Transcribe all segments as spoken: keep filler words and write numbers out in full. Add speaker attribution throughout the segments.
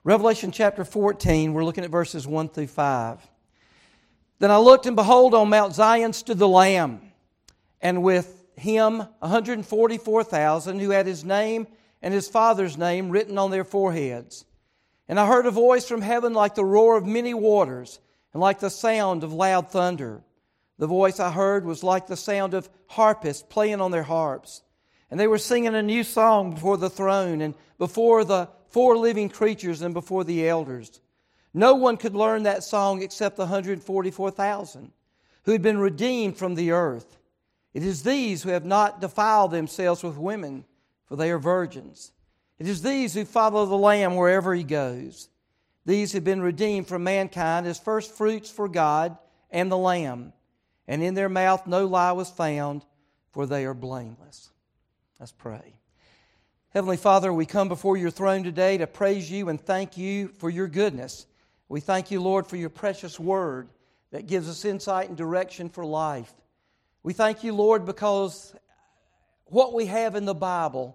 Speaker 1: Revelation chapter fourteen, we're looking at verses one through five. Then I looked, and behold, on Mount Zion stood the Lamb, and with him one hundred forty-four thousand who had his name and his Father's name written on their foreheads. And I heard a voice from heaven like the roar of many waters, and like the sound of loud thunder. The voice I heard was like the sound of harpists playing on their harps. And they were singing a new song before the throne, and before the four living creatures, and before the elders. No one could learn that song except the one hundred forty-four thousand who had been redeemed from the earth. It is these who have not defiled themselves with women, for they are virgins. It is these who follow the Lamb wherever He goes. These have been redeemed from mankind as first fruits for God and the Lamb. And in their mouth no lie was found, for they are blameless. Let's pray. Heavenly Father, we come before Your throne today to praise You and thank You for Your goodness. We thank You, Lord, for Your precious Word that gives us insight and direction for life. We thank You, Lord, because what we have in the Bible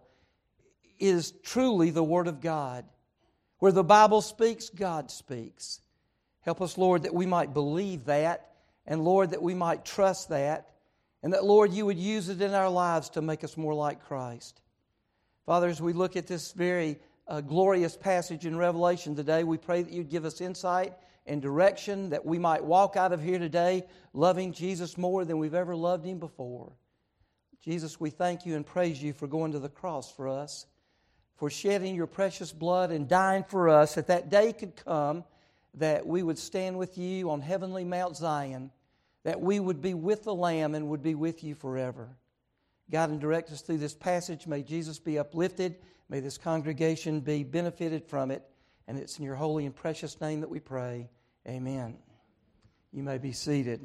Speaker 1: is truly the Word of God. Where the Bible speaks, God speaks. Help us, Lord, that we might believe that, and Lord, that we might trust that, and that, Lord, You would use it in our lives to make us more like Christ. Father, as we look at this very uh, glorious passage in Revelation today, we pray that You'd give us insight and direction, that we might walk out of here today loving Jesus more than we've ever loved Him before. Jesus, we thank You and praise You for going to the cross for us, for shedding Your precious blood and dying for us, that that day could come that we would stand with You on heavenly Mount Zion, that we would be with the Lamb and would be with You forever. God, and direct us through this passage. May Jesus be uplifted. May this congregation be benefited from it. And it's in Your holy and precious name that we pray. Amen. You may be seated.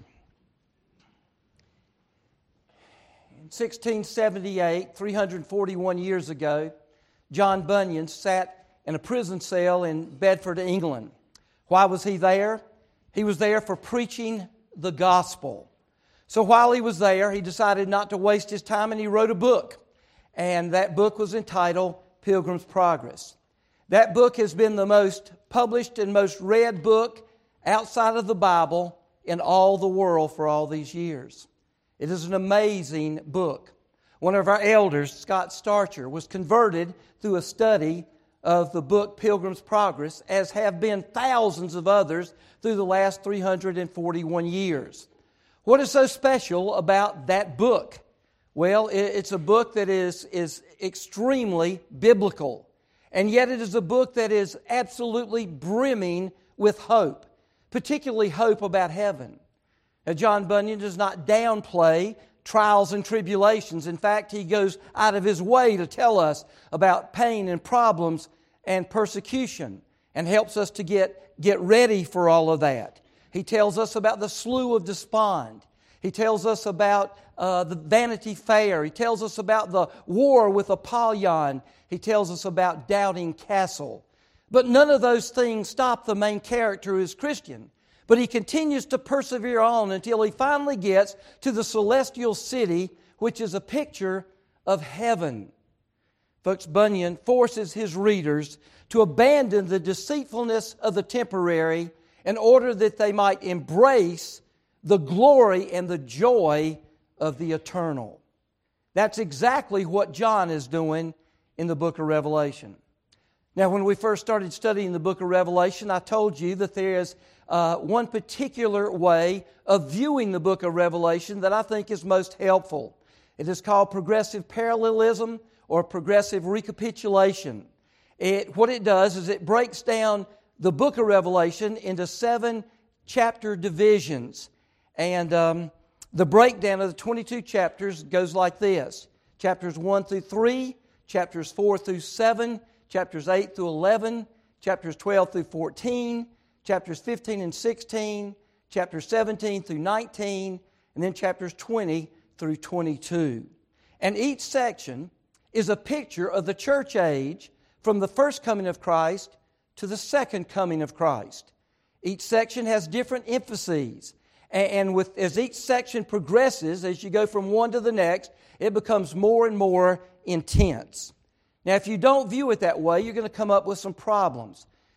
Speaker 1: In sixteen seventy-eight, three hundred forty-one years ago, John Bunyan sat in a prison cell in Bedford, England. Why was he there? He was there for preaching the gospel. So while he was there, he decided not to waste his time, and he wrote a book. And that book was entitled Pilgrim's Progress. That book has been the most published and most read book outside of the Bible in all the world for all these years. It is an amazing book. One of our elders, Scott Starcher, was converted through a study of the book Pilgrim's Progress, as have been thousands of others through the last three hundred forty-one years. What is so special about that book? Well, it's a book that is, is extremely biblical. And yet it is a book that is absolutely brimming with hope, particularly hope about heaven. Now, John Bunyan does not downplay trials and tribulations. In fact, he goes out of his way to tell us about pain and problems and persecution, and helps us to get, get ready for all of that. He tells us about the Slough of Despond. He tells us about uh, the Vanity Fair. He tells us about the war with Apollyon. He tells us about Doubting Castle. But none of those things stop the main character who is Christian. But he continues to persevere on until he finally gets to the celestial city, which is a picture of heaven. Folks, Bunyan forces his readers to abandon the deceitfulness of the temporary in order that they might embrace the glory and the joy of the eternal. That's exactly what John is doing in the book of Revelation. Now, when we first started studying the book of Revelation, I told you that there is uh, one particular way of viewing the book of Revelation that I think is most helpful. It is called progressive parallelism or progressive recapitulation. It, what it does is it breaks down the book of Revelation into seven chapter divisions. And um, the breakdown of the twenty-two chapters goes like this. Chapters one through three, chapters four through seven, chapters eight through eleven, chapters twelve through fourteen, chapters fifteen and sixteen, chapters seventeen through nineteen, and then chapters twenty through twenty-two. And each section is a picture of the church age from the first coming of Christ to the second coming of Christ. Each section has different emphases. And with, as each section progresses, as you go from one to the next, it becomes more and more intense. Now, if you don't view it that way, you're going to come up with some problems.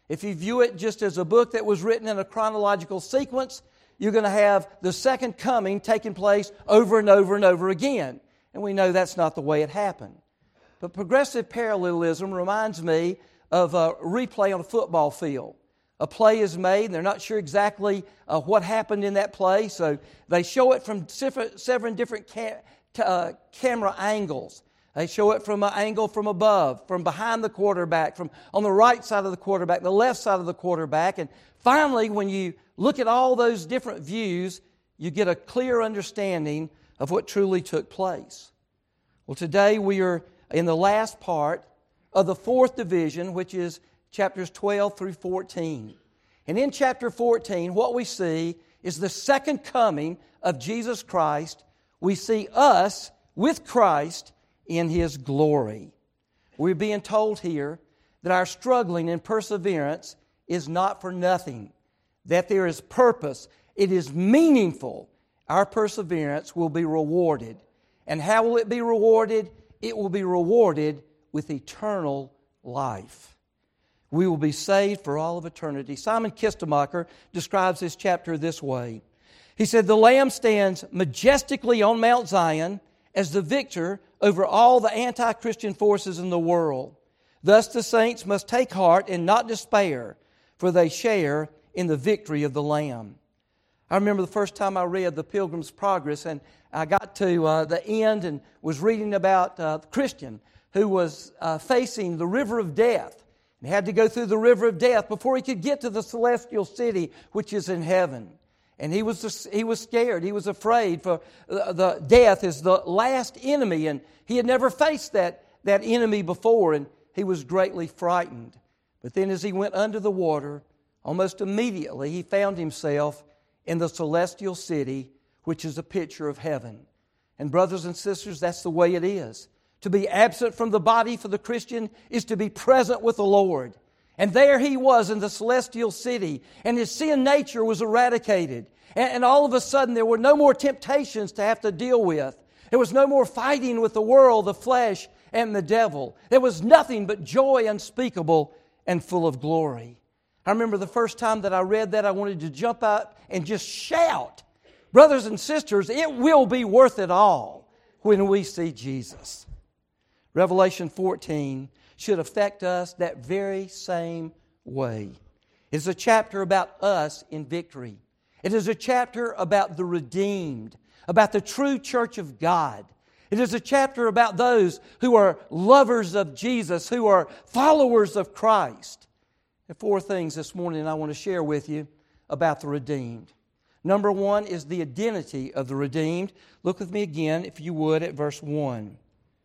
Speaker 1: If you view it just as a book that was written in a chronological sequence, you're going to have the second coming taking place over and over and over again. And we know that's not the way it happened. But progressive parallelism reminds me of a replay on a football field. A play is made, and they're not sure exactly uh, what happened in that play, so they show it from seven different ca- uh, camera angles. They show it from an angle from above, from behind the quarterback, from on the right side of the quarterback, the left side of the quarterback. And finally, when you look at all those different views, you get a clear understanding of what truly took place. Well, today we are in the last part of the fourth division, which is chapters twelve through fourteen. And in chapter fourteen, what we see is the second coming of Jesus Christ. We see us with Christ in His glory. We're being told here that our struggling and perseverance is not for nothing, that there is purpose. It is meaningful. Our perseverance will be rewarded. And how will it be rewarded? It will be rewarded with eternal life. We will be saved for all of eternity. Simon Kistemacher describes this chapter this way. He said, "The Lamb stands majestically on Mount Zion as the victor over all the anti-Christian forces in the world. Thus the saints must take heart and not despair, for they share in the victory of the Lamb." I remember the first time I read The Pilgrim's Progress, and I got to uh, the end and was reading about uh, a Christian who was uh, facing the river of death. He had to go through the river of death before he could get to the celestial city, which is in heaven. And he was he was scared. He was afraid, for the, the death is the last enemy, and he had never faced that, that enemy before, and he was greatly frightened. But then as he went under the water, almost immediately he found himself in the celestial city, which is a picture of heaven. And brothers and sisters, that's the way it is. To be absent from the body for the Christian is to be present with the Lord. And there he was in the celestial city, and his sin nature was eradicated. And, and all of a sudden there were no more temptations to have to deal with. There was no more fighting with the world, the flesh, and the devil. There was nothing but joy unspeakable and full of glory. I remember the first time that I read that, I wanted to jump up and just shout. Brothers and sisters, it will be worth it all when we see Jesus. Revelation fourteen should affect us that very same way. It's a chapter about us in victory. It is a chapter about the redeemed, about the true church of God. It is a chapter about those who are lovers of Jesus, who are followers of Christ. And four things this morning I want to share with you about the redeemed. Number one is the identity of the redeemed. Look with me again, if you would, at verse one.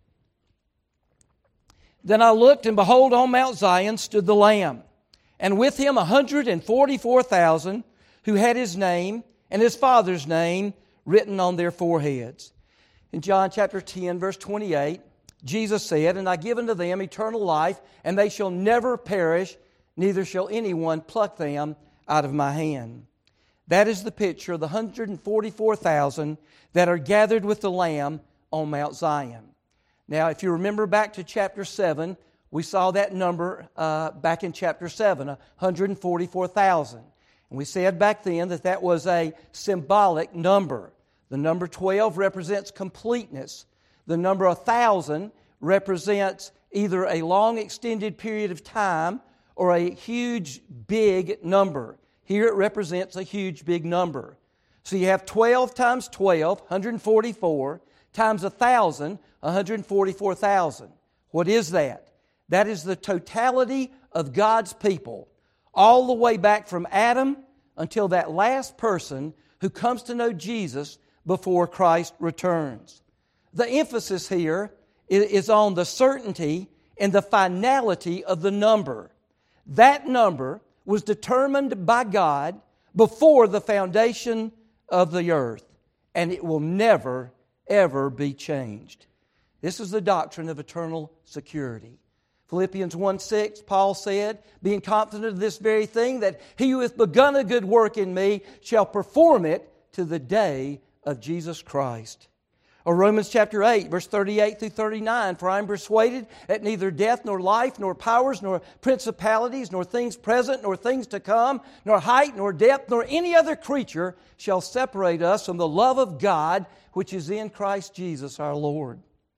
Speaker 1: "Then I looked, and behold, on Mount Zion stood the Lamb, and with Him a hundred and forty-four thousand, who had His name and His Father's name written on their foreheads." In John chapter ten, verse twenty-eight, Jesus said, "And I give unto them eternal life, and they shall never perish, neither shall anyone pluck them out of my hand." That is the picture of the one hundred forty-four thousand that are gathered with the Lamb on Mount Zion. Now, if you remember back to chapter seven, we saw that number uh, back in chapter seven, one hundred forty-four thousand. And we said back then that that was a symbolic number. The number twelve represents completeness. The number one thousand represents either a long extended period of time or a huge big number. Here it represents a huge big number. So you have twelve times twelve, one hundred forty-four, times one thousand, one hundred forty-four thousand. What is that? That is the totality of God's people, all the way back from Adam until that last person who comes to know Jesus before Christ returns. The emphasis here is on the certainty and the finality of the number. That number was determined by God before the foundation of the earth, and it will never, ever be changed. This is the doctrine of eternal security. Philippians one six, Paul said, "Being confident of this very thing, that He who hath begun a good work in me shall perform it to the day of Jesus Christ." Or Romans chapter eight, verse thirty-eight through thirty-nine, for I am persuaded that neither death, nor life, nor powers, nor principalities, nor things present, nor things to come, nor height, nor depth, nor any other creature shall separate us from the love of God, which is in Christ Jesus our Lord.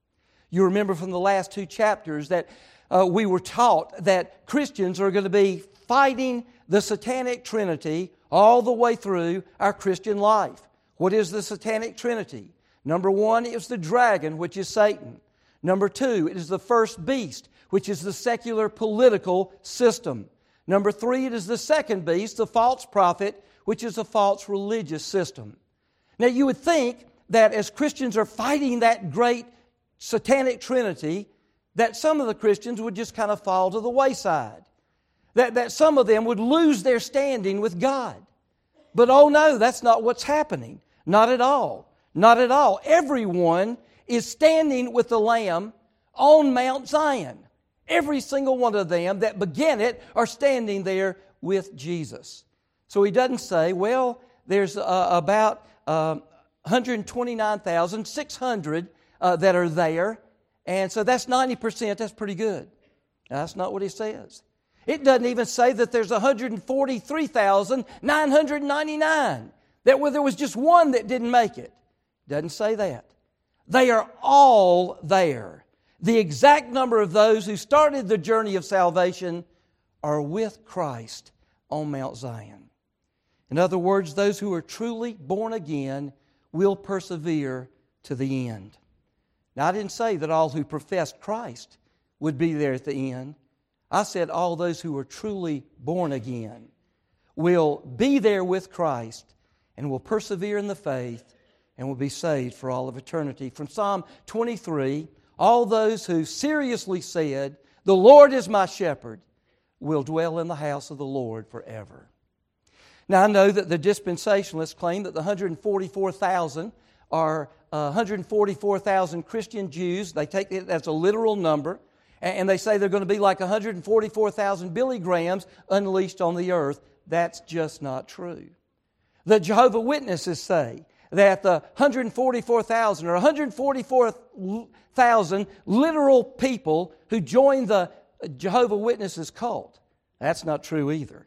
Speaker 1: You remember from the last two chapters that uh, we were taught that Christians are going to be fighting the satanic trinity all the way through our Christian life. What is the satanic trinity? Number one is the dragon, which is Satan. Number two, it is the first beast, which is the secular political system. Number three, it is the second beast, the false prophet, which is a false religious system. Now, you would think that as Christians are fighting that great satanic trinity, that some of the Christians would just kind of fall to the wayside. That, that some of them would lose their standing with God. But oh no, that's not what's happening. Not at all. Not at all. Everyone is standing with the Lamb on Mount Zion. Every single one of them that began it are standing there with Jesus. So he doesn't say, well, there's uh, about uh, one hundred twenty-nine thousand six hundred uh, that are there, and so that's ninety percent. That's pretty good. Now, that's not what he says. It doesn't even say that there's one hundred forty-three thousand nine hundred ninety-nine, that well, there was just one that didn't make it. Doesn't say that. They are all there. The exact number of those who started the journey of salvation are with Christ on Mount Zion. In other words, those who are truly born again will persevere to the end. Now, I didn't say that all who professed Christ would be there at the end. I said all those who are truly born again will be there with Christ and will persevere in the faith and will be saved for all of eternity. From Psalm twenty-three, all those who seriously said, "The Lord is my shepherd," will dwell in the house of the Lord forever. Now, I know that the dispensationalists claim that the one hundred forty-four thousand are uh, one hundred forty-four thousand Christian Jews. They take it as a literal number, and they say they're going to be like one hundred forty-four thousand Billy Grahams unleashed on the earth. That's just not true. The Jehovah's Witnesses say that the one hundred forty-four thousand or one hundred forty-four thousand literal people who joined the Jehovah's Witnesses cult. That's not true either.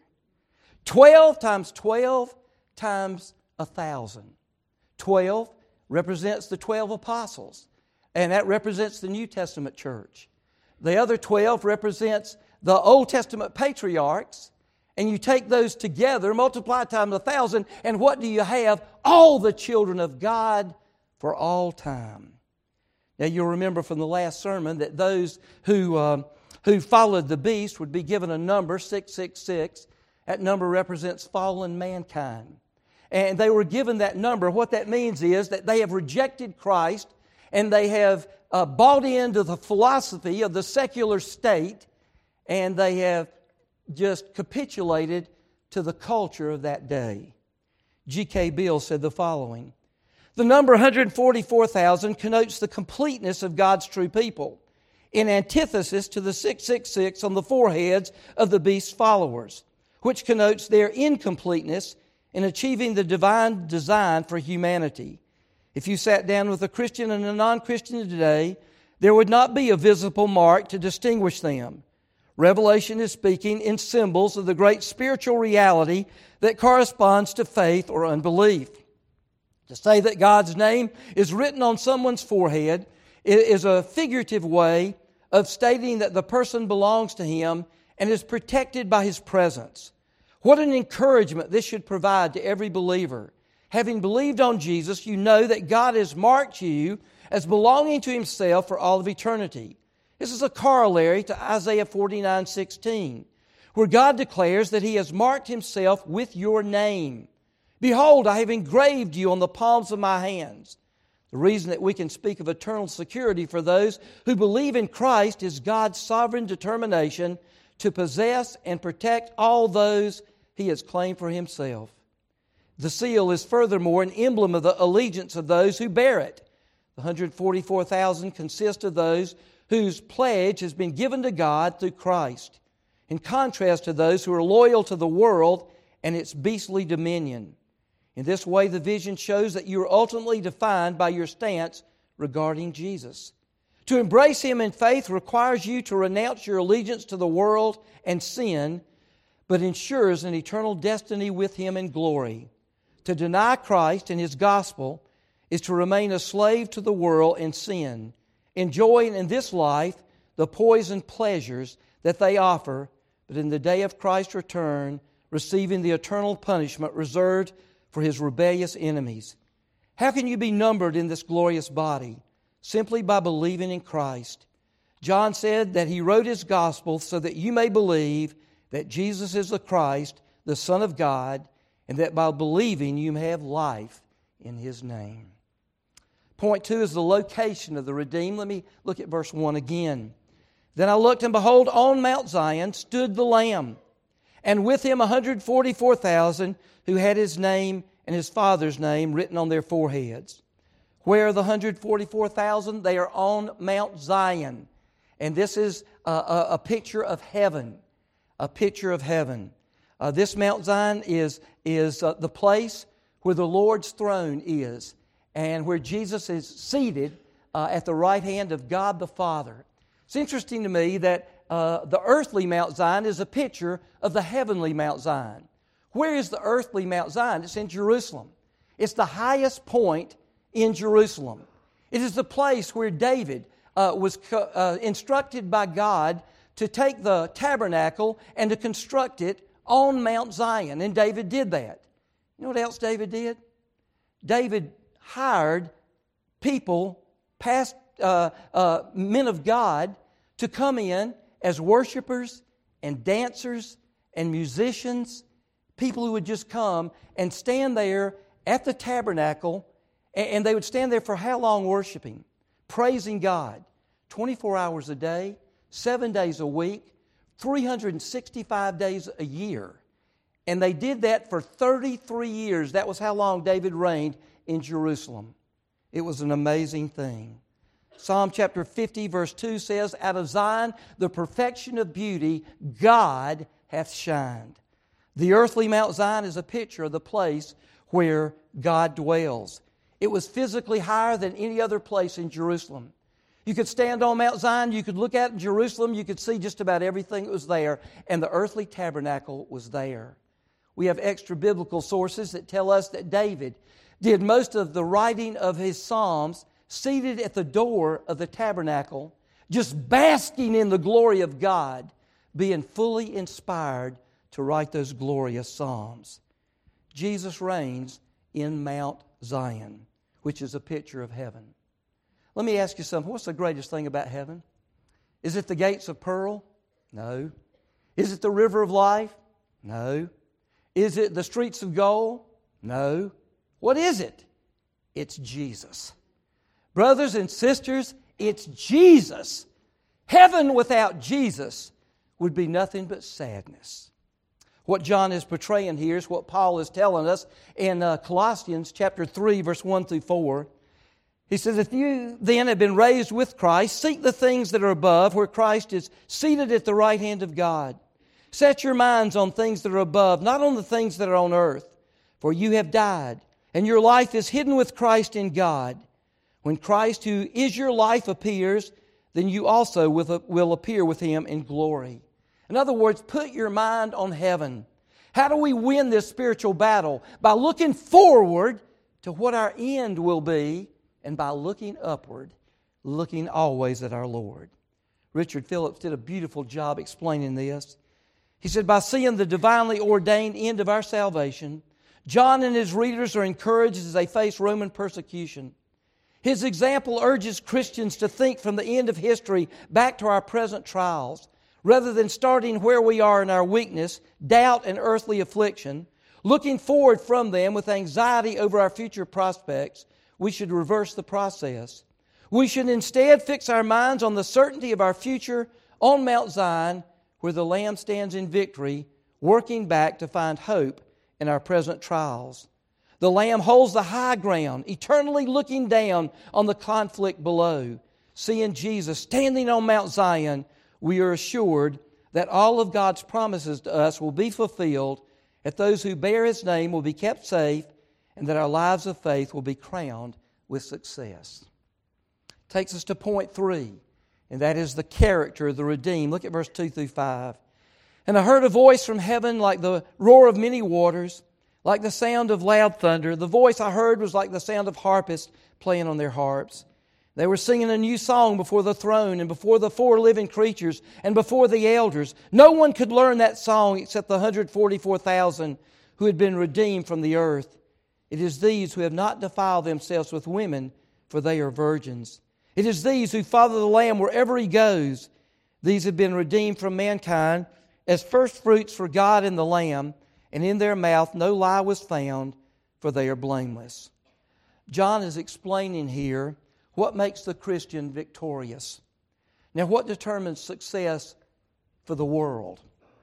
Speaker 1: twelve times twelve times one thousand. twelve represents the twelve apostles, and that represents the New Testament church. The other twelve represents the Old Testament patriarchs, and you take those together, multiply times a thousand, and what do you have? All the children of God for all time. Now, you'll remember from the last sermon that those who, uh, who followed the beast would be given a number, six six six. That number represents fallen mankind. And they were given that number. What that means is that they have rejected Christ, and they have uh, bought into the philosophy of the secular state, and they have just capitulated to the culture of that day. G K Bill said the following: the number one hundred forty-four thousand connotes the completeness of God's true people, in antithesis to the six six six on the foreheads of the beast's followers, which connotes their incompleteness in achieving the divine design for humanity. If you sat down with a Christian and a non-Christian today, there would not be a visible mark to distinguish them. Revelation is speaking in symbols of the great spiritual reality that corresponds to faith or unbelief. To say that God's name is written on someone's forehead is a figurative way of stating that the person belongs to Him and is protected by His presence. What an encouragement this should provide to every believer. Having believed on Jesus, you know that God has marked you as belonging to Himself for all of eternity. This is a corollary to Isaiah forty-nine sixteen, where God declares that He has marked Himself with your name. Behold, I have engraved you on the palms of my hands. The reason that we can speak of eternal security for those who believe in Christ is God's sovereign determination to possess and protect all those He has claimed for Himself. The seal is furthermore an emblem of the allegiance of those who bear it. The one hundred forty-four thousand consist of those whose pledge has been given to God through Christ, in contrast to those who are loyal to the world and its beastly dominion. In this way, the vision shows that you are ultimately defined by your stance regarding Jesus. To embrace Him in faith requires you to renounce your allegiance to the world and sin, but ensures an eternal destiny with Him in glory. To deny Christ and His gospel is to remain a slave to the world and sin, enjoying in this life the poisoned pleasures that they offer, but in the day of Christ's return, receiving the eternal punishment reserved for His rebellious enemies. How can you be numbered in this glorious body? Simply by believing in Christ. John said that he wrote his gospel so that you may believe that Jesus is the Christ, the Son of God, and that by believing you may have life in His name. Point two is the location of the redeemed. Let me look at verse one again. Then I looked, and behold, on Mount Zion stood the Lamb, and with Him one hundred forty-four thousand who had His name and His Father's name written on their foreheads. Where are the one hundred forty-four thousand? They are on Mount Zion. And this is a, a, a picture of heaven. A picture of heaven. Uh, this Mount Zion is, is uh, the place where the Lord's throne is, and where Jesus is seated uh, at the right hand of God the Father. It's interesting to me that uh, the earthly Mount Zion is a picture of the heavenly Mount Zion. Where is the earthly Mount Zion? It's in Jerusalem. It's the highest point in Jerusalem. It is the place where David uh, was co- uh, instructed by God to take the tabernacle and to construct it on Mount Zion. And David did that. You know what else David did? David hired people, past uh, uh, men of God, to come in as worshipers and dancers and musicians, people who would just come and stand there at the tabernacle. And they would stand there for how long worshiping? Praising God. twenty-four hours a day, seven days a week, three hundred sixty-five days a year. And they did that for thirty-three years. That was how long David reigned in Jerusalem. It was an amazing thing. Psalm chapter fifty verse two says, out of Zion the perfection of beauty God hath shined. The earthly Mount Zion is a picture of the place where God dwells. It was physically higher than any other place in Jerusalem. You could stand on Mount Zion, you could look out in Jerusalem, you could see just about everything that was there, and the earthly tabernacle was there. We have extra biblical sources that tell us that David did most of the writing of his Psalms seated at the door of the tabernacle, just basking in the glory of God, being fully inspired to write those glorious Psalms. Jesus reigns in Mount Zion, which is a picture of heaven. Let me ask you something. What's the greatest thing about heaven? Is it the gates of pearl? No. Is it the river of life? No. Is it the streets of gold? No. What is it? It's Jesus. Brothers and sisters, it's Jesus. Heaven without Jesus would be nothing but sadness. What John is portraying here is what Paul is telling us in uh, Colossians chapter three, verse one through four. He says, if you then have been raised with Christ, seek the things that are above, where Christ is seated at the right hand of God. Set your minds on things that are above, not on the things that are on earth. For you have died, and your life is hidden with Christ in God. When Christ, who is your life, appears, then you also will appear with Him in glory. In other words, put your mind on heaven. How do we win this spiritual battle? By looking forward to what our end will be, and by looking upward, looking always at our Lord. Richard Phillips did a beautiful job explaining this. He said, by seeing the divinely ordained end of our salvation, John and his readers are encouraged as they face Roman persecution. His example urges Christians to think from the end of history back to our present trials, rather than starting where we are in our weakness, doubt, and earthly affliction. Looking forward from them with anxiety over our future prospects, we should reverse the process. We should instead fix our minds on the certainty of our future on Mount Zion, where the Lamb stands in victory, working back to find hope in our present trials. The Lamb holds the high ground, eternally looking down on the conflict below. Seeing Jesus standing on Mount Zion, we are assured that all of God's promises to us will be fulfilled, that those who bear His name will be kept safe, and that our lives of faith will be crowned with success. takes us to point three, and that is the character of the redeemed. Look at verse two through five. And I heard a voice from heaven like the roar of many waters, like the sound of loud thunder. The voice I heard was like the sound of harpists playing on their harps. They were singing a new song before the throne and before the four living creatures and before the elders. No one could learn that song except the one hundred forty-four thousand who had been redeemed from the earth. It is these who have not defiled themselves with women, for they are virgins. It is these who follow the Lamb wherever He goes. These have been redeemed from mankind as firstfruits for God and the Lamb, and in their mouth no lie was found, for they are blameless. John is explaining here what makes the Christian victorious. Now, what determines success for the world?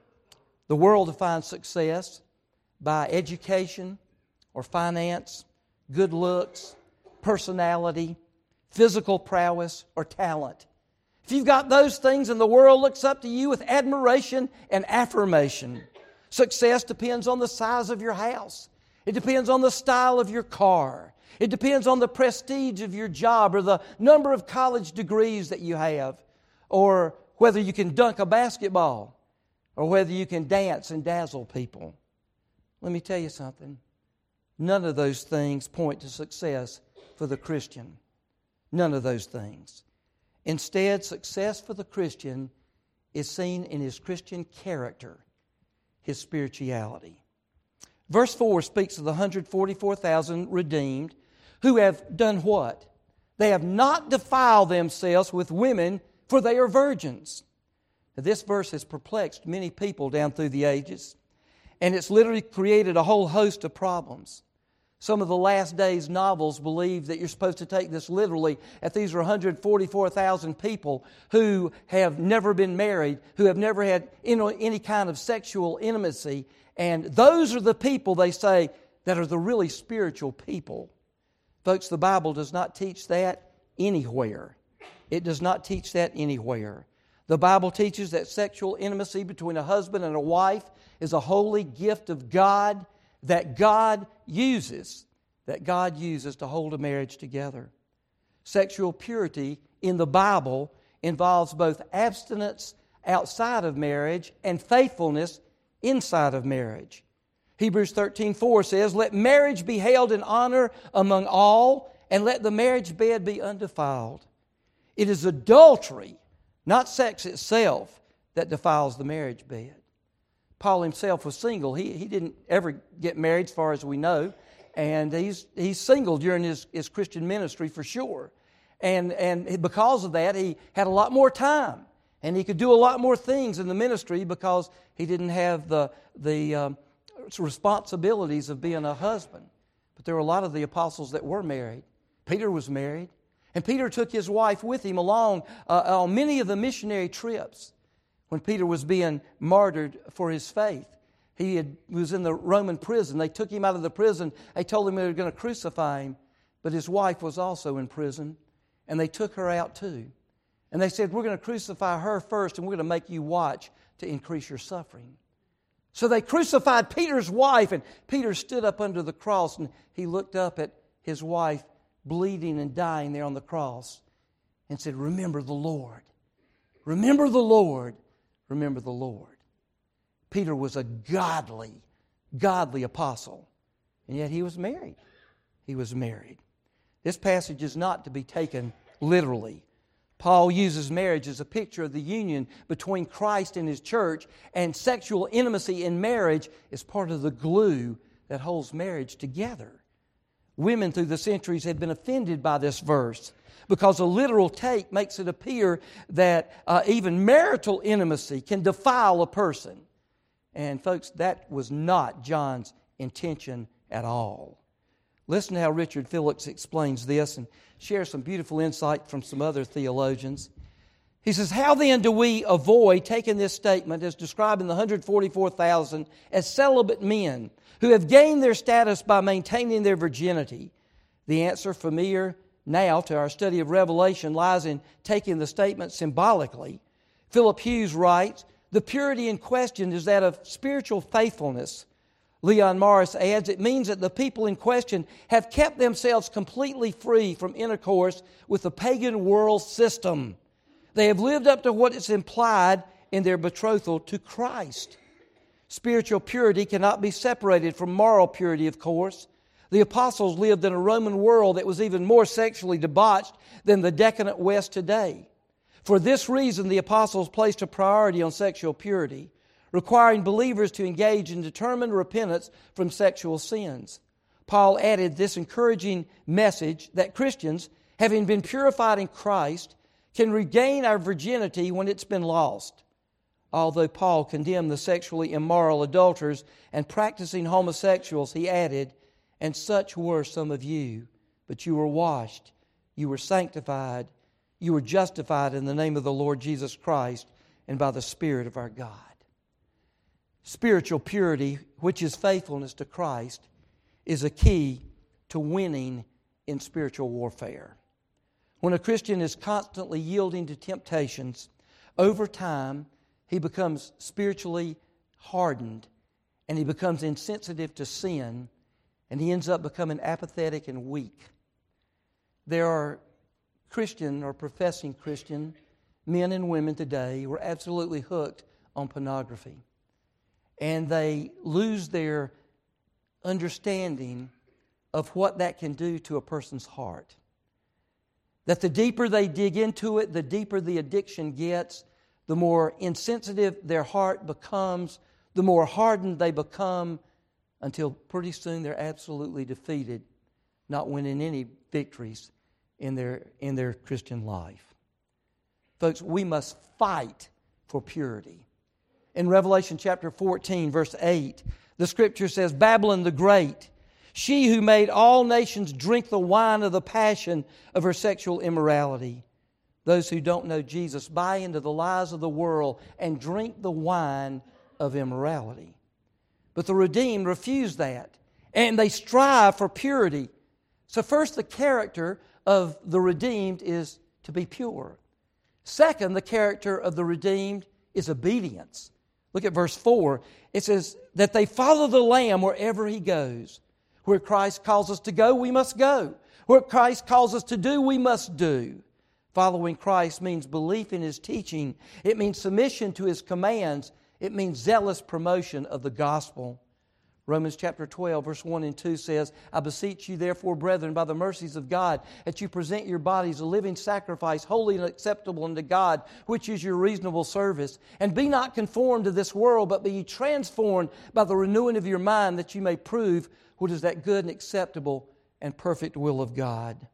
Speaker 1: The world defines success by education or finance, good looks, personality, physical prowess, or talent. If you've got those things and the world looks up to you with admiration and affirmation. Success depends on the size of your house. It depends on the style of your car. It depends on the prestige of your job or the number of college degrees that you have, or whether you can dunk a basketball or whether you can dance and dazzle people. Let me tell you something. None of those things point to success for the Christian. None of those things. Instead, success for the Christian is seen in his Christian character, his spirituality. Verse four speaks of the one hundred forty-four thousand redeemed who have done what? They have not defiled themselves with women, for they are virgins. Now, this verse has perplexed many people down through the ages, and it's literally created a whole host of problems. Some of the last days novels believe that you're supposed to take this literally, that these are one hundred forty-four thousand people who have never been married, who have never had any kind of sexual intimacy, and those are the people, they say, that are the really spiritual people. Folks, the Bible does not teach that anywhere. It does not teach that anywhere. The Bible teaches that sexual intimacy between a husband and a wife is a holy gift of God that God uses, that God uses to hold a marriage together. Sexual purity in the Bible involves both abstinence outside of marriage and faithfulness inside of marriage. Hebrews thirteen four says, "Let marriage be held in honor among all, and let the marriage bed be undefiled." It is adultery, not sex itself, that defiles the marriage bed. Paul himself was single. He, he didn't ever get married as far as we know. And he's he's single during his, his Christian ministry for sure. And, and because of that, he had a lot more time. And he could do a lot more things in the ministry because he didn't have the, the um, responsibilities of being a husband. But there were a lot of the apostles that were married. Peter was married. And Peter took his wife with him along uh, on many of the missionary trips. When Peter was being martyred for his faith, he had, was in the Roman prison. They took him out of the prison. They told him they were going to crucify him. But his wife was also in prison, and they took her out too. And they said, "We're going to crucify her first, and we're going to make you watch to increase your suffering." So they crucified Peter's wife, and Peter stood up under the cross, and he looked up at his wife bleeding and dying there on the cross and said, "Remember the Lord. Remember the Lord. Remember the Lord." Peter was a godly, godly apostle. And yet he was married. He was married. This passage is not to be taken literally. Paul uses marriage as a picture of the union between Christ and His church, and sexual intimacy in marriage is part of the glue that holds marriage together. Women through the centuries have been offended by this verse, because a literal take makes it appear that uh, even marital intimacy can defile a person. And folks, that was not John's intention at all. Listen to how Richard Phillips explains this and shares some beautiful insight from some other theologians. He says, "How then do we avoid taking this statement as describing the one hundred forty-four thousand as celibate men who have gained their status by maintaining their virginity? The answer, familiar now to our study of Revelation, lies in taking the statement symbolically. Philip Hughes writes, "The purity in question is that of spiritual faithfulness, Leon Morris adds, it means that the people in question have kept themselves completely free from intercourse with the pagan world system. They have lived up to what is implied in their betrothal to Christ. Spiritual purity cannot be separated from moral purity, of course. The apostles lived in a Roman world that was even more sexually debauched than the decadent West today. For this reason, the apostles placed a priority on sexual purity, requiring believers to engage in determined repentance from sexual sins. Paul added this encouraging message that Christians, having been purified in Christ, can regain our virginity when it's been lost. Although Paul condemned the sexually immoral adulterers and practicing homosexuals, he added, "And such were some of you, but you were washed, you were sanctified, you were justified in the name of the Lord Jesus Christ and by the Spirit of our God." Spiritual purity, which is faithfulness to Christ, is a key to winning in spiritual warfare. When a Christian is constantly yielding to temptations, over time he becomes spiritually hardened and he becomes insensitive to sin, and he ends up becoming apathetic and weak. There are Christian or professing Christian men and women today who are absolutely hooked on pornography. And they lose their understanding of what that can do to a person's heart. That the deeper they dig into it, the deeper the addiction gets, the more insensitive their heart becomes, the more hardened they become, until pretty soon they're absolutely defeated, not winning any victories in their, in their Christian life. Folks, we must fight for purity. In Revelation chapter fourteen, verse eight, the Scripture says, "Babylon the Great, she who made all nations drink the wine of the passion of her sexual immorality." Those who don't know Jesus buy into the lies of the world and drink the wine of immorality. But the redeemed refuse that, and they strive for purity. So first, the character of the redeemed is to be pure. Second, the character of the redeemed is obedience. Look at verse four. It says that they follow the Lamb wherever He goes. Where Christ calls us to go, we must go. Where Christ calls us to do, we must do. Following Christ means belief in His teaching. It means submission to His commands. It means zealous promotion of the gospel. Romans chapter twelve, verse one and two says, "I beseech you therefore, brethren, by the mercies of God, that you present your bodies a living sacrifice, holy and acceptable unto God, which is your reasonable service. And be not conformed to this world, but be ye transformed by the renewing of your mind, that you may prove what is that good and acceptable and perfect will of God."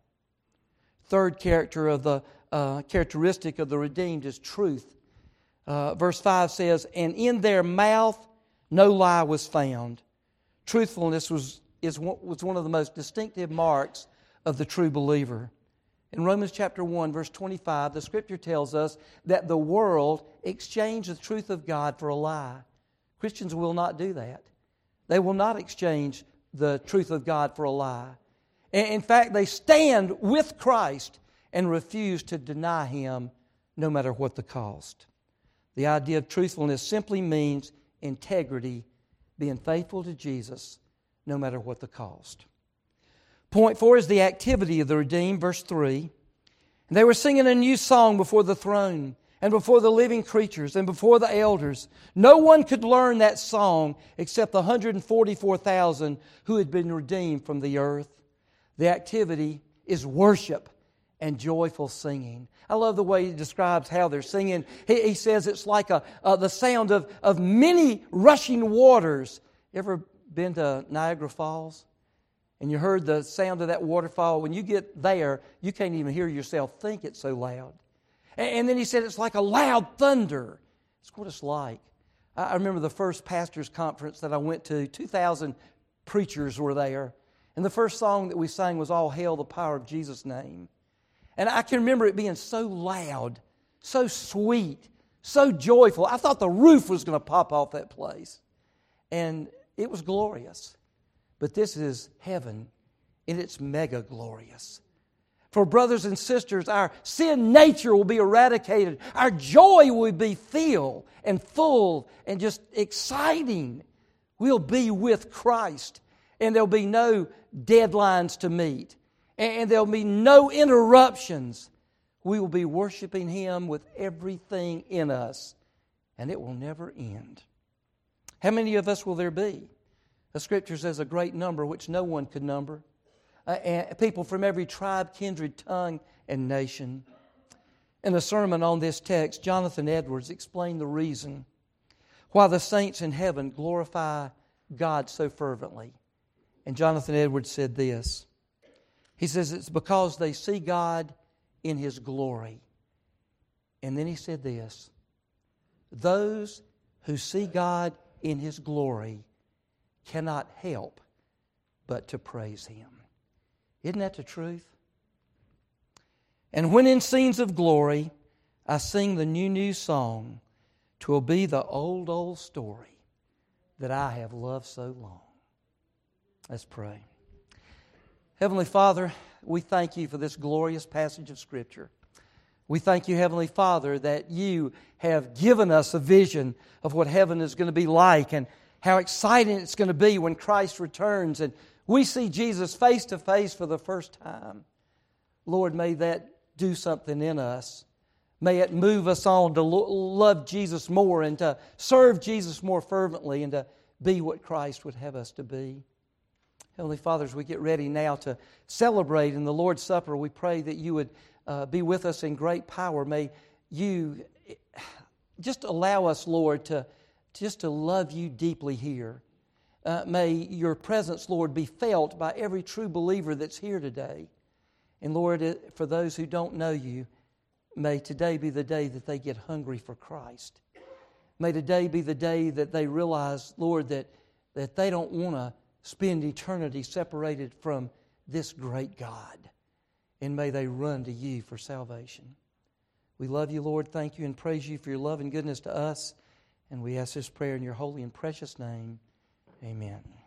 Speaker 1: Third character of the uh, characteristic of the redeemed is truth. Uh, verse five says, "And in their mouth no lie was found." Truthfulness was, is, was one of the most distinctive marks of the true believer. In Romans chapter one, verse twenty-five, the Scripture tells us that the world exchanged the truth of God for a lie. Christians will not do that. They will not exchange the truth of God for a lie. In fact, they stand with Christ and refuse to deny Him no matter what the cost. The idea of truthfulness simply means integrity, being faithful to Jesus no matter what the cost. Point four is the activity of the redeemed, verse three. "And they were singing a new song before the throne and before the living creatures and before the elders. No one could learn that song except the one hundred forty-four thousand who had been redeemed from the earth." The activity is worship and joyful singing. I love the way he describes how they're singing. He, he says it's like a, uh, the sound of, of many rushing waters. You ever been to Niagara Falls? And you heard the sound of that waterfall. When you get there, you can't even hear yourself think, it's so loud. And, and then he said it's like a loud thunder. It's what it's like. I, I remember the first pastor's conference that I went to. two thousand preachers were there. And the first song that we sang was "All Hail the Power of Jesus' Name." And I can remember it being so loud, so sweet, so joyful. I thought the roof was going to pop off that place. And it was glorious. But this is heaven, and it's mega glorious. For brothers and sisters, our sin nature will be eradicated. Our joy will be filled and full and just exciting We'll be with Christ, and there'll be no deadlines to meet, and there'll be no interruptions. We will be worshiping Him with everything in us, and it will never end. How many of us will there be? The Scripture says a great number which no one could number. Uh, and people from every tribe, kindred, tongue, and nation. In a sermon on this text, Jonathan Edwards explained the reason why the saints in heaven glorify God so fervently. And Jonathan Edwards said this. He says it's because they see God in His glory. And then he said this. Those who see God in His glory cannot help but to praise Him. Isn't that the truth? And when in scenes of glory I sing the new, new song, 'twill be the old, old story that I have loved so long. Let's pray. Heavenly Father, we thank You for this glorious passage of Scripture. We thank You, Heavenly Father, that You have given us a vision of what heaven is going to be like and how exciting it's going to be when Christ returns and we see Jesus face to face for the first time. Lord, may that do something in us. May it move us on to lo- love Jesus more and to serve Jesus more fervently and to be what Christ would have us to be. Heavenly Father, as we get ready now to celebrate in the Lord's Supper, we pray that You would uh, be with us in great power. May You just allow us, Lord, to just to love You deeply here. Uh, may Your presence, Lord, be felt by every true believer that's here today. And Lord, for those who don't know You, may today be the day that they get hungry for Christ. May today be the day that they realize, Lord, that, that they don't want to spend eternity separated from this great God. And may they run to You for salvation. We love You, Lord. Thank You and praise You for Your love and goodness to us. And we ask this prayer in Your holy and precious name. Amen.